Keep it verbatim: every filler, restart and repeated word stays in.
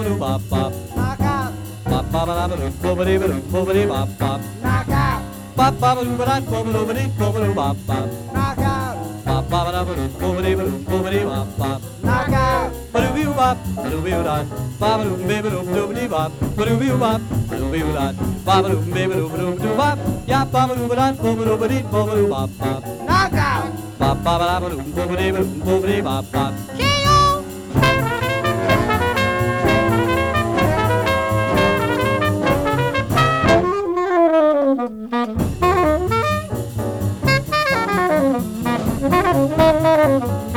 boobity bop bop. Knockout. Bop bop bop boobity boobity bop bop. Knockout. Bop bop boobity boobity boobity bop bop. Knockout. Bop bop bop boobity boobity bop bop. Knockout. Ba-doo-bee bop, ba-doo-bee dot, ba-ba-doo-bee-ba-doo-bee bop, ba-doo-bee bop, ba-doo-bee dot, ba-ba-doo-bee-ba-doo-bee bop, ya ba-ba-doo-ba-dot, ba-ba-doo-ba-dee, ba-ba-doo bop bop. Knockout. Bop bop bop bop boobity boobity bop bop. Knockout.